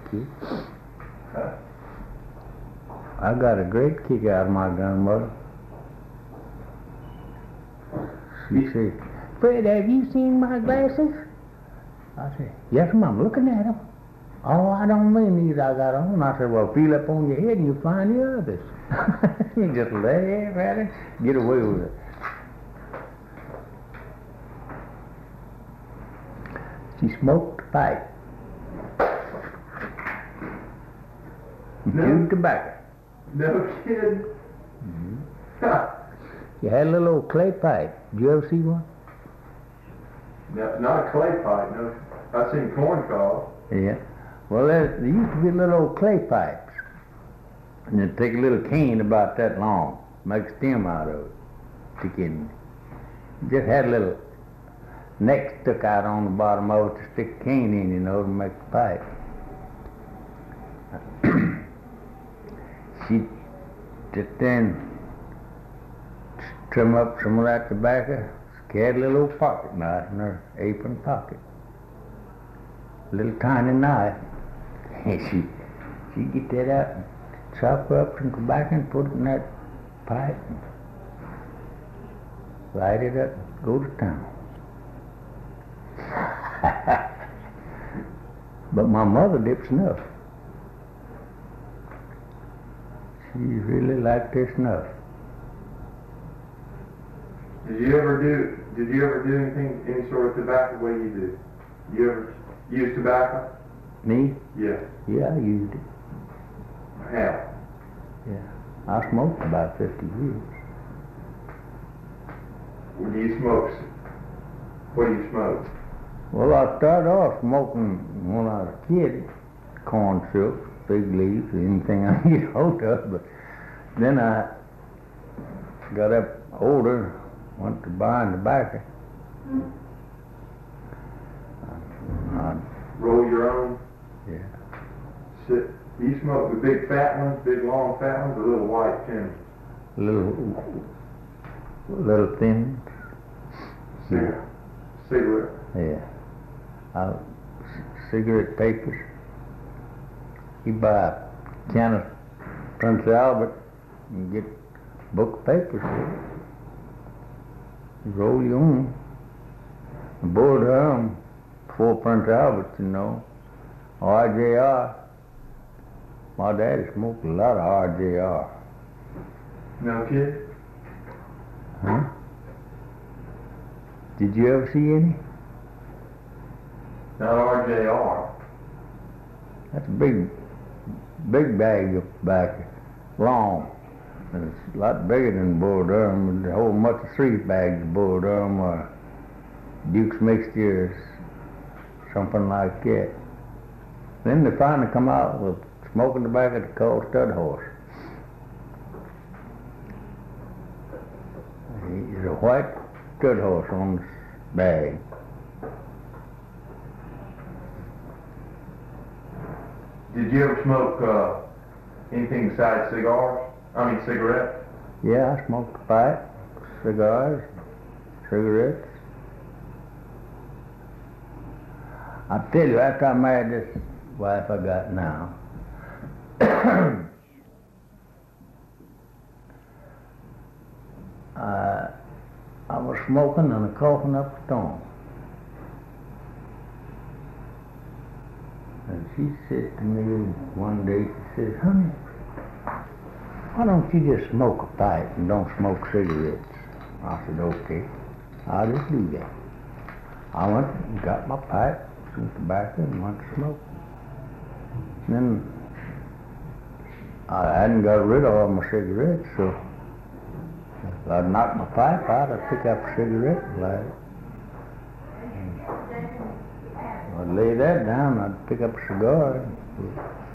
kid. I got a great kick out of my grandmother. She said, "Fred, have you seen my glasses?" I said, "Yes, Mom, looking at them." "Oh, I don't mean these I got on." I said, "Well, feel up on your head and you'll find the others." You just laugh at it, get away with it. She smoked a pipe. And chewed tobacco. No kidding. She had a little old clay pipe. Did you ever see one? No, not a clay pipe, no. I've seen corn cob. Yeah. Well, there used to be little old clay pipes. And they'd take a little cane about that long, make a stem out of it. Stick in. Just had a little neck stuck out on the bottom of it to stick a cane in, you know, to make the pipe. She'd sit there and trim up some of that tobacco. She had a little old pocket knife in her apron pocket. A little tiny knife. And she'd get that out and chop up some tobacco and put it in that pipe and light it up and go to town. But my mother dipped snuff. She really liked her snuff. Did you ever do anything, any sort of tobacco the way you do? You ever use tobacco? Me? Yeah. Yeah, I used it. How? Yeah. I smoked about 50 years. What do you smoke? What do you smoke? Well, I started off smoking when I was a kid, corn syrup, fig leaves, anything I could get hold of, but then I got up older, went to buying tobacco. Roll your own? Yeah. Do you smoke the big fat ones, big long fat ones, or little white tins? Little thin. Cigarette? Yeah. Cigarette papers. You buy a can of Prince Albert and get a book of papers with it. You roll your own. Bull Durham, before Prince Albert, you know. RJR. My daddy smoked a lot of RJR. No kid? Huh? Did you ever see any? Not RJR. That's a big bag of tobacco. Long. And it's a lot bigger than Bull Durham. The whole much of 3 bags of Bull Durham or Duke's Mixtures, something like that. Then they finally come out with smoking tobacco that's called Stud Horse. There's a white Stud Horse on this bag. Did you ever smoke anything besides cigarettes? Yeah, I smoked a pipe, cigars, cigarettes. I tell you, after I married this wife I got now, I was smoking and coughing up a storm. And she said to me one day, she says, "Honey, why don't you just smoke a pipe and don't smoke cigarettes?" I said, "Okay, I'll just do that." I went and got my pipe, some tobacco, and went to smoke. Then I hadn't got rid of all my cigarettes, so if I'd knock my pipe out, I'd pick up a cigarette and light it. I'd lay that down, I'd pick up a cigar and